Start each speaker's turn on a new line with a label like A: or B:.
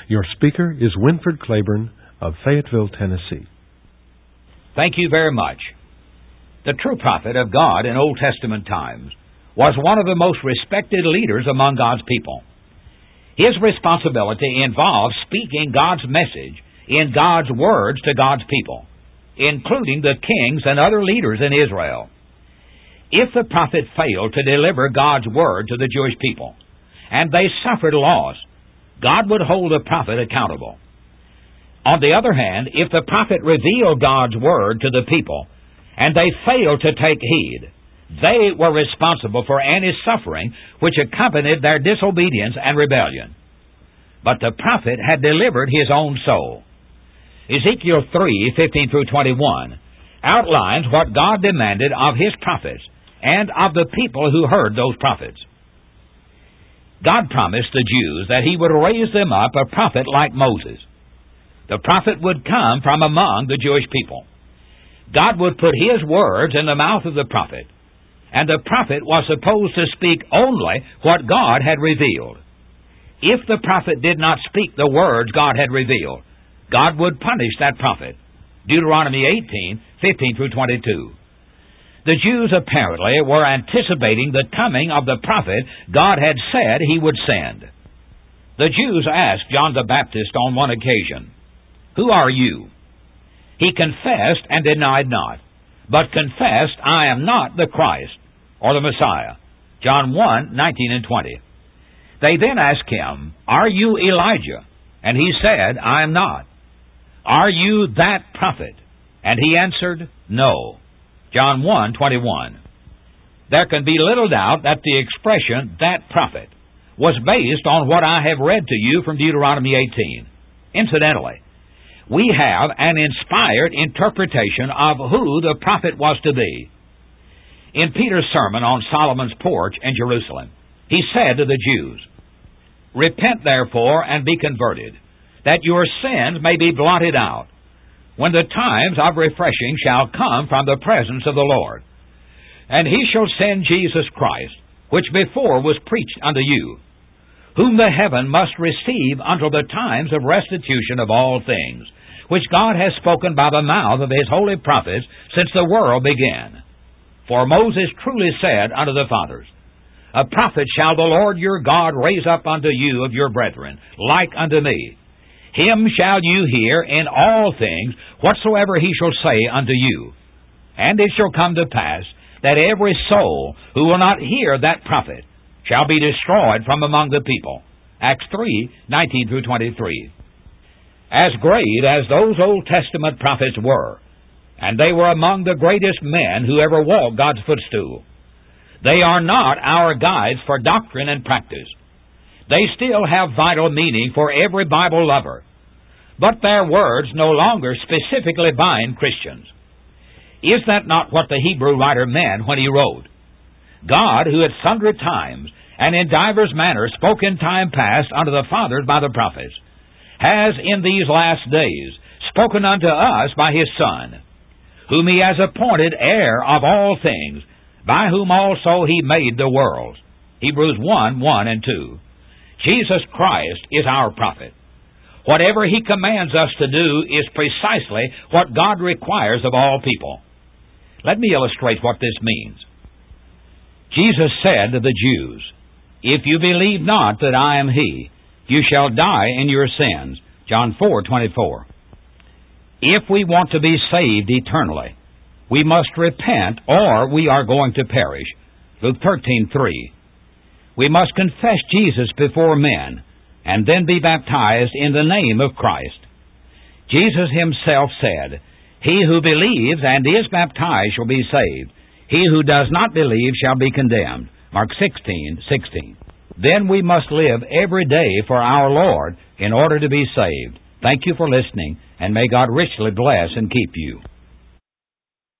A: Your speaker is Winford Claiborne of Fayetteville, Tennessee.
B: Thank you very much. The true prophet of God in Old Testament times was one of the most respected leaders among God's people. His responsibility involved speaking God's message in God's words to God's people, including the kings and other leaders in Israel. If the prophet failed to deliver God's word to the Jewish people, and they suffered loss, God would hold the prophet accountable. On the other hand, if the prophet revealed God's word to the people, and they failed to take heed, they were responsible for any suffering which accompanied their disobedience and rebellion. But the prophet had delivered his own soul. Ezekiel 3:15 through 21 outlines what God demanded of his prophets and of the people who heard those prophets. God promised the Jews that he would raise them up a prophet like Moses. The prophet would come from among the Jewish people. God would put his words in the mouth of the prophet, and the prophet was supposed to speak only what God had revealed. If the prophet did not speak the words God had revealed, God would punish that prophet. Deuteronomy 18:15 through 22. The Jews apparently were anticipating the coming of the prophet God had said he would send. The Jews asked John the Baptist on one occasion, "Who are you?" He confessed and denied not, but confessed, "I am not the Christ," or the Messiah. John 1:19 and 20. They then asked him, "Are you Elijah?" And he said, "I am not." "Are you that prophet?" And he answered, "No." John 1:21. There can be little doubt that the expression, "that prophet," was based on what I have read to you from Deuteronomy 18. Incidentally, we have an inspired interpretation of who the prophet was to be. In Peter's sermon on Solomon's porch in Jerusalem, he said to the Jews, "Repent therefore and be converted, that your sins may be blotted out, when the times of refreshing shall come from the presence of the Lord. And he shall send Jesus Christ, which before was preached unto you, whom the heaven must receive until the times of restitution of all things, which God has spoken by the mouth of his holy prophets since the world began. For Moses truly said unto the fathers, A prophet shall the Lord your God raise up unto you of your brethren, like unto me. Him shall you hear in all things whatsoever he shall say unto you. And it shall come to pass that every soul who will not hear that prophet shall be destroyed from among the people." Acts 3:19 through 23. As great as those Old Testament prophets were, and they were among the greatest men who ever walked God's footstool, they are not our guides for doctrine and practice. They still have vital meaning for every Bible lover, but their words no longer specifically bind Christians. Is that not what the Hebrew writer meant when he wrote, "God, who at sundry times and in divers manners spoke in time past unto the fathers by the prophets, has in these last days spoken unto us by his Son, whom he has appointed heir of all things, by whom also he made the worlds." Hebrews 1:1 and 2. Jesus Christ is our prophet. Whatever he commands us to do is precisely what God requires of all people. Let me illustrate what this means. Jesus said to the Jews, "If you believe not that I am he, you shall die in your sins." John 4:24. If we want to be saved eternally, we must repent or we are going to perish. Luke 13:3. We must confess Jesus before men and then be baptized in the name of Christ. Jesus himself said, "He who believes and is baptized shall be saved. He who does not believe shall be condemned." Mark 16:16. Then we must live every day for our Lord in order to be saved. Thank you for listening, and may God richly bless and keep you.